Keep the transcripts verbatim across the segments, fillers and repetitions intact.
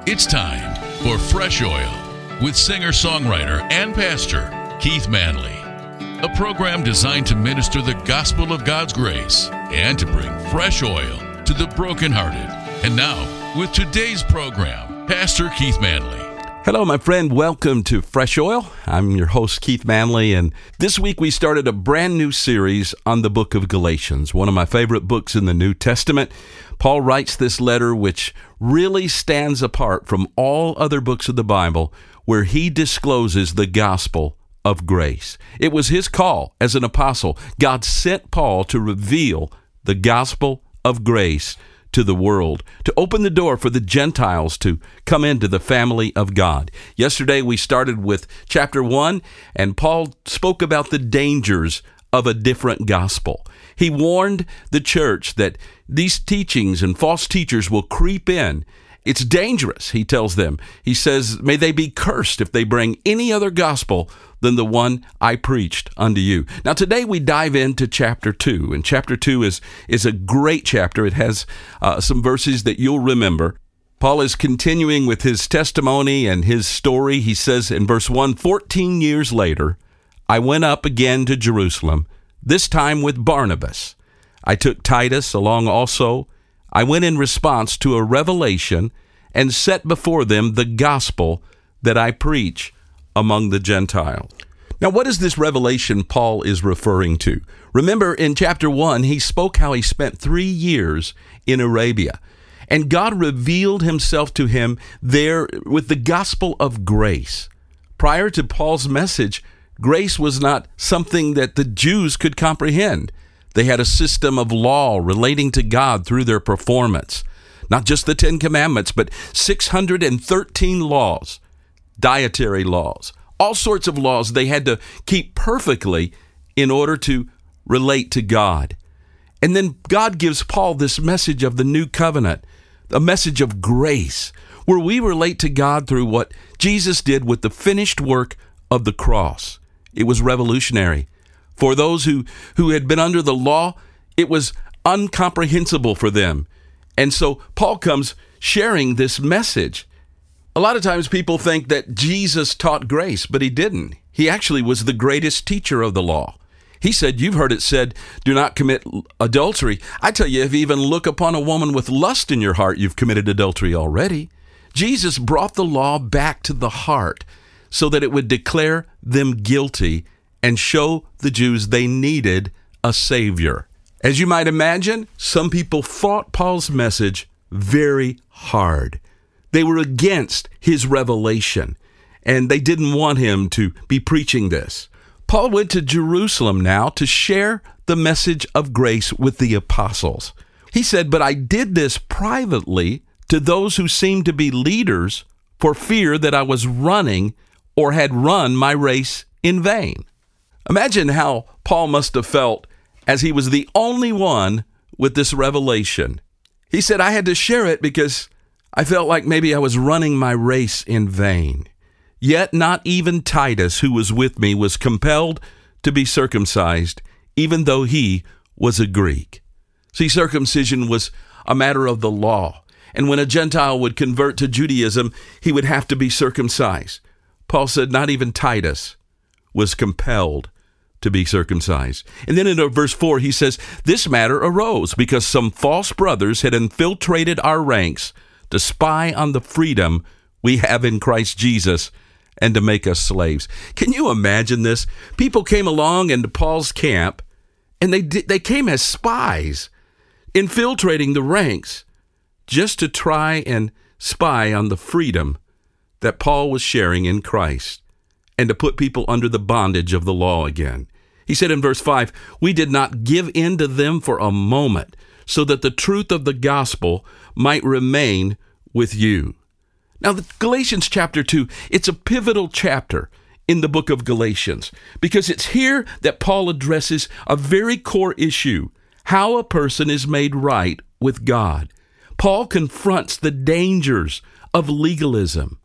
It's time for Fresh Oil with singer-songwriter and pastor Keith Manley, a program designed to minister the gospel of God's grace and to bring fresh oil to the brokenhearted. And now, with today's program, Pastor Keith Manley. Hello, my friend. Welcome to Fresh Oil. I'm your host, Keith Manley, and this week we started a brand new series on the book of Galatians, one of my favorite books in the New Testament. Paul writes this letter, which really stands apart from all other books of the Bible, where he discloses the gospel of grace. It was his call as an apostle. God sent Paul to reveal the gospel of grace to the world, to open the door for the Gentiles to come into the family of God. Yesterday we started with chapter one, and Paul spoke about the dangers of a different gospel. He warned the church that these teachings and false teachers will creep in. It's dangerous, he tells them. He says, may they be cursed if they bring any other gospel than the one I preached unto you. Now today we dive into chapter two, and chapter two is, is a great chapter. It has uh, some verses that you'll remember. Paul is continuing with his testimony and his story. He says in verse one, fourteen years later, I went up again to Jerusalem, this time with Barnabas. I took Titus along also. I went in response to a revelation and set before them the gospel that I preach among the Gentiles. Now, what is this revelation Paul is referring to? Remember, in chapter one, he spoke how he spent three years in Arabia, and God revealed himself to him there with the gospel of grace. Prior to Paul's message, grace was not something that the Jews could comprehend. They had a system of law relating to God through their performance. Not just the Ten Commandments, but six hundred thirteen laws, dietary laws, all sorts of laws they had to keep perfectly in order to relate to God. And then God gives Paul this message of the new covenant, a message of grace, where we relate to God through what Jesus did with the finished work of the cross. It was revolutionary. For those who, who had been under the law, it was incomprehensible for them. And so Paul comes sharing this message. A lot of times people think that Jesus taught grace, but he didn't. He actually was the greatest teacher of the law. He said, you've heard it said, do not commit adultery. I tell you, if you even look upon a woman with lust in your heart, you've committed adultery already. Jesus brought the law back to the heart so that it would declare them guilty and show the Jews they needed a Savior. As you might imagine, some people fought Paul's message very hard. They were against his revelation, and they didn't want him to be preaching this. Paul went to Jerusalem now to share the message of grace with the apostles. He said, but I did this privately to those who seemed to be leaders for fear that I was running or had run my race in vain. Imagine how Paul must have felt as he was the only one with this revelation. He said, I had to share it because I felt like maybe I was running my race in vain. Yet not even Titus, who was with me, was compelled to be circumcised, even though he was a Greek. See, circumcision was a matter of the law. And when a Gentile would convert to Judaism, he would have to be circumcised. Paul said, not even Titus was compelled to be circumcised. And then in verse four, he says, this matter arose because some false brothers had infiltrated our ranks to spy on the freedom we have in Christ Jesus and to make us slaves. Can you imagine this? People came along into Paul's camp, and they did, they came as spies, infiltrating the ranks just to try and spy on the freedom that Paul was sharing in Christ, and to put people under the bondage of the law again. He said in verse five, we did not give in to them for a moment, so that the truth of the gospel might remain with you. Now, the Galatians chapter two, it's a pivotal chapter in the book of Galatians, because it's here that Paul addresses a very core issue, how a person is made right with God. Paul confronts the dangers of legalism,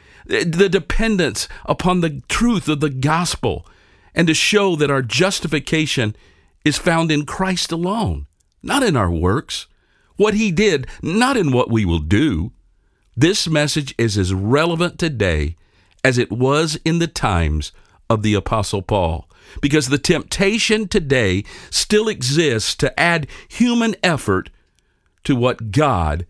the dependence upon the truth of the gospel, and to show that our justification is found in Christ alone, not in our works. What he did, not in what we will do. This message is as relevant today as it was in the times of the Apostle Paul, because the temptation today still exists to add human effort to what God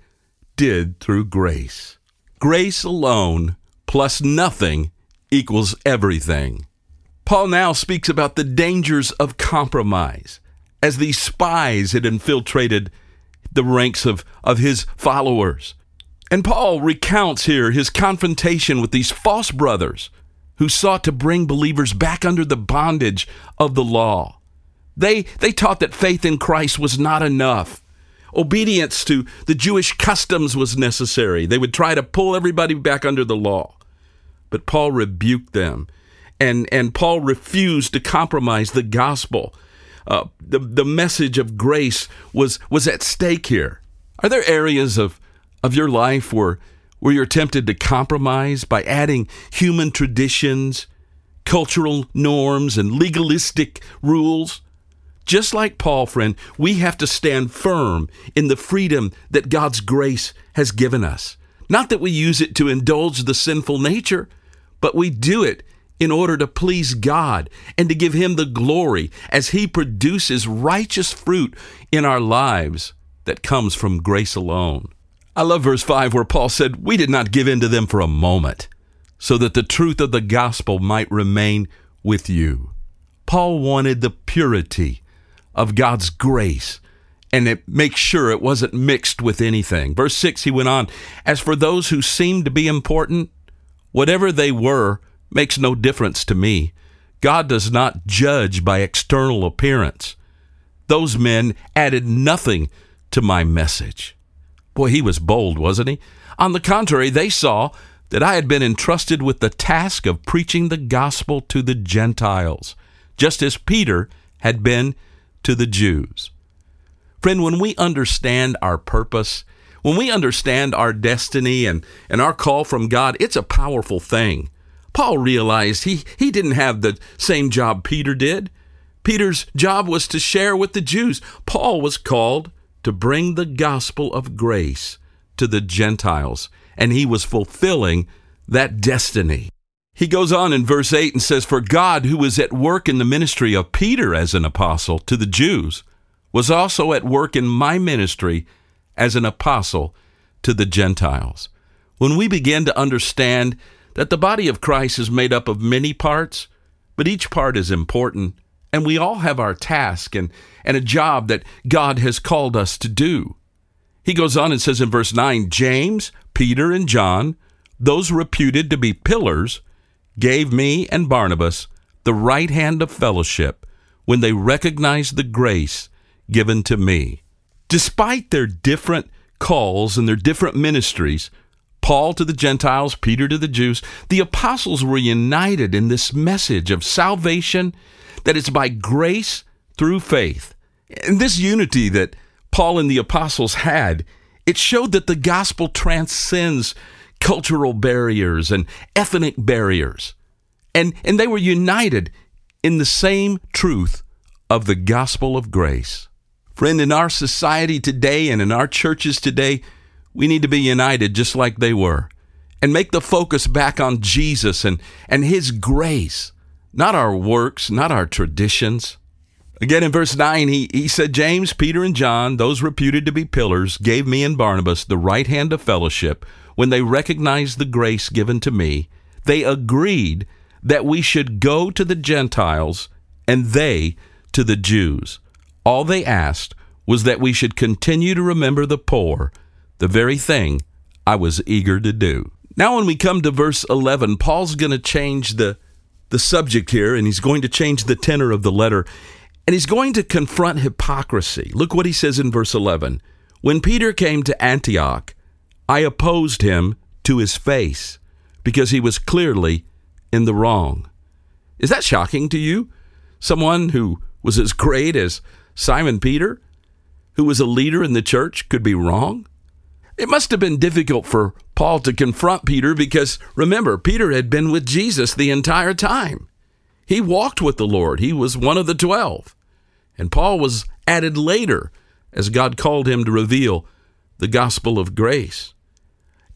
did through grace. Grace alone plus nothing equals everything. Paul now speaks about the dangers of compromise as these spies had infiltrated the ranks of, of his followers. And Paul recounts here his confrontation with these false brothers who sought to bring believers back under the bondage of the law. They, they taught that faith in Christ was not enough. Obedience to the Jewish customs was necessary. They would try to pull everybody back under the law. But Paul rebuked them, and, and Paul refused to compromise the gospel. Uh, the, the message of grace was, was at stake here. Are there areas of of your life where, where you're tempted to compromise by adding human traditions, cultural norms, and legalistic rules? Just like Paul, friend, we have to stand firm in the freedom that God's grace has given us. Not that we use it to indulge the sinful nature, but we do it in order to please God and to give Him the glory as He produces righteous fruit in our lives that comes from grace alone. I love verse five where Paul said, "We did not give in to them for a moment, so that the truth of the gospel might remain with you." Paul wanted the purity of God's grace, and it makes sure it wasn't mixed with anything. Verse six, he went on, "As for those who seemed to be important, whatever they were makes no difference to me. God does not judge by external appearance. Those men added nothing to my message." Boy, he was bold, wasn't he? On the contrary, they saw that I had been entrusted with the task of preaching the gospel to the Gentiles, just as Peter had been to the Jews. Friend, when we understand our purpose, when we understand our destiny and, and our call from God, it's a powerful thing. Paul realized he, he didn't have the same job Peter did. Peter's job was to share with the Jews. Paul was called to bring the gospel of grace to the Gentiles, and he was fulfilling that destiny. He goes on in verse eight and says, "For God, who was at work in the ministry of Peter as an apostle to the Jews, was also at work in my ministry as an apostle to the Gentiles." When we begin to understand that the body of Christ is made up of many parts, but each part is important, and we all have our task and, and a job that God has called us to do. He goes on and says in verse nine, "James, Peter, and John, those reputed to be pillars, gave me and Barnabas the right hand of fellowship when they recognized the grace given to me." Despite their different calls and their different ministries, Paul to the Gentiles, Peter to the Jews, the apostles were united in this message of salvation, that it's by grace through faith. And this unity that Paul and the apostles had, it showed that the gospel transcends cultural barriers and ethnic barriers. And, and they were united in the same truth of the gospel of grace. Friend, in our society today and in our churches today, we need to be united just like they were and make the focus back on Jesus and, and His grace, not our works, not our traditions. Again, in verse nine, he, he said, "James, Peter, and John, those reputed to be pillars, gave me and Barnabas the right hand of fellowship when they recognized the grace given to me. They agreed that we should go to the Gentiles and they to the Jews. All they asked was that we should continue to remember the poor, the very thing I was eager to do." Now when we come to verse eleven, Paul's going to change the, the subject here, and he's going to change the tenor of the letter, and he's going to confront hypocrisy. Look what he says in verse eleven. "When Peter came to Antioch, I opposed him to his face, because he was clearly in the wrong." Is that shocking to you? Someone who was as great as Simon Peter, who was a leader in the church, could be wrong? It must have been difficult for Paul to confront Peter because, remember, Peter had been with Jesus the entire time. He walked with the Lord. He was one of the twelve. And Paul was added later as God called him to reveal the gospel of grace.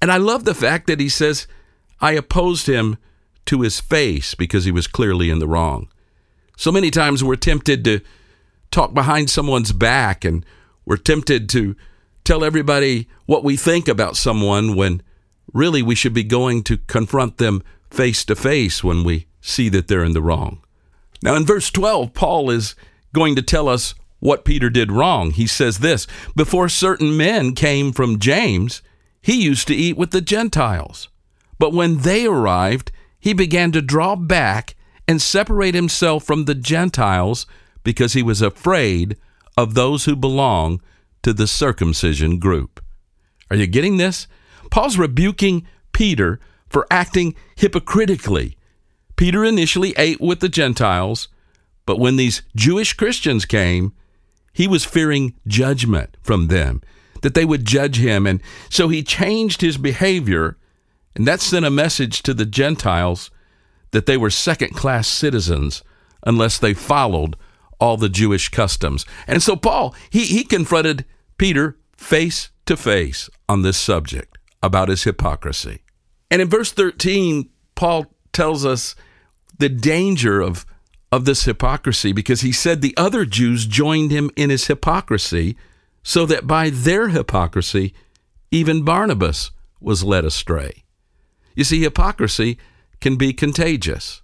And I love the fact that he says, I opposed him to his face because he was clearly in the wrong. So many times we're tempted to talk behind someone's back, and we're tempted to tell everybody what we think about someone when really we should be going to confront them face to face when we see that they're in the wrong. Now in verse twelve, Paul is going to tell us what Peter did wrong. He says this, before certain men came from James, he used to eat with the Gentiles. But when they arrived, he began to draw back and separate himself from the Gentiles because he was afraid of those who belong to the circumcision group. Are you getting this? Paul's rebuking Peter for acting hypocritically. Peter initially ate with the Gentiles, but when these Jewish Christians came, he was fearing judgment from them, that they would judge him, and so he changed his behavior, and that sent a message to the Gentiles that they were second-class citizens unless they followed all the Jewish customs. And so Paul, he, he confronted Peter face to face on this subject about his hypocrisy. And in verse thirteen, Paul tells us the danger of, of this hypocrisy, because he said the other Jews joined him in his hypocrisy, so that by their hypocrisy, even Barnabas was led astray. You see, hypocrisy can be contagious.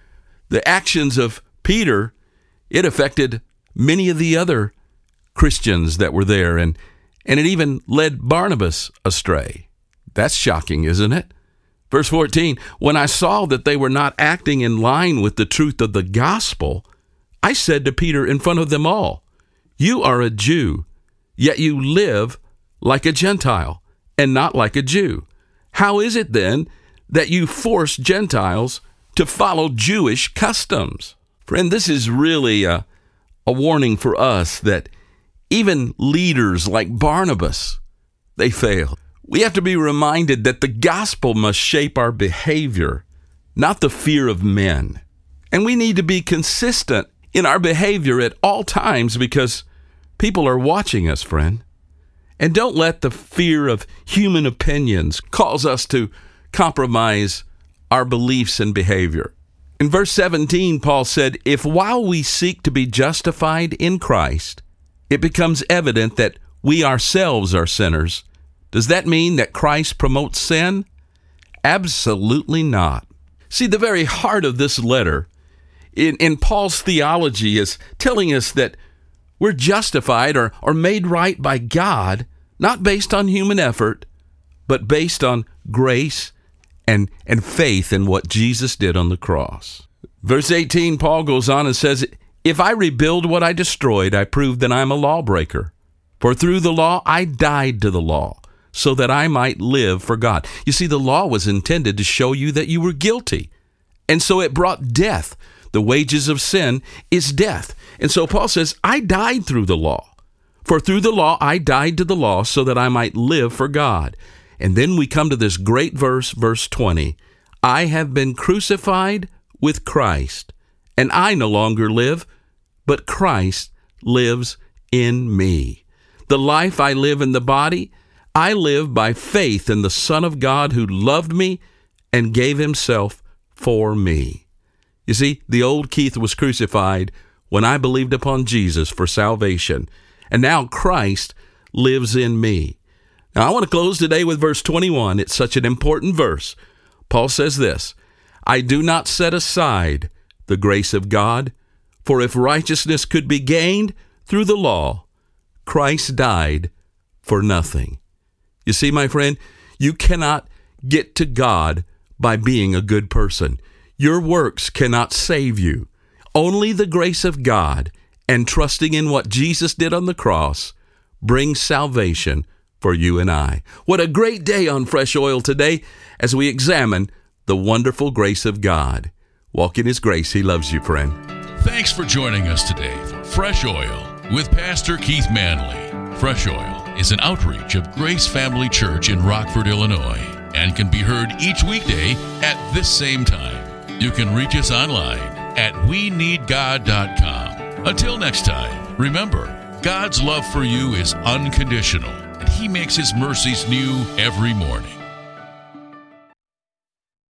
The actions of Peter, it affected many of the other Christians that were there, and, and it even led Barnabas astray. That's shocking, isn't it? Verse fourteen, when I saw that they were not acting in line with the truth of the gospel, I said to Peter in front of them all, you are a Jew, yet you live like a Gentile and not like a Jew. How is it then that you force Gentiles to follow Jewish customs? Friend, this is really a, a warning for us that even leaders like Barnabas, they fail. We have to be reminded that the gospel must shape our behavior, not the fear of men. And we need to be consistent in our behavior at all times because people are watching us, friend. And don't let the fear of human opinions cause us to compromise our beliefs and behavior. In verse seventeen, Paul said, if while we seek to be justified in Christ, it becomes evident that we ourselves are sinners, does that mean that Christ promotes sin? Absolutely not. See, the very heart of this letter in, in Paul's theology is telling us that we're justified or, or made right by God, not based on human effort, but based on grace and, and faith in what Jesus did on the cross. Verse eighteen, Paul goes on and says, if I rebuild what I destroyed, I prove that I'm a lawbreaker. For through the law, I died to the law, so that I might live for God. You see, the law was intended to show you that you were guilty. And so it brought death. The wages of sin is death. And so Paul says, I died through the law. For through the law, I died to the law so that I might live for God. And then we come to this great verse, verse twenty. I have been crucified with Christ, and I no longer live, but Christ lives in me. The life I live in the body, I live by faith in the Son of God who loved me and gave himself for me. You see, the old Keith was crucified when I believed upon Jesus for salvation, and now Christ lives in me. Now, I want to close today with verse twenty-one. It's such an important verse. Paul says this, I do not set aside the grace of God, for if righteousness could be gained through the law, Christ died for nothing. You see, my friend, you cannot get to God by being a good person. Your works cannot save you. Only the grace of God and trusting in what Jesus did on the cross brings salvation for you and I. What a great day on Fresh Oil today as we examine the wonderful grace of God. Walk in his grace. He loves you, friend. Thanks for joining us today for Fresh Oil with Pastor Keith Manley. Fresh Oil is an outreach of Grace Family Church in Rockford, Illinois, and can be heard each weekday at this same time. You can reach us online at we need god dot com. Until next time, remember, God's love for you is unconditional, and he makes his mercies new every morning.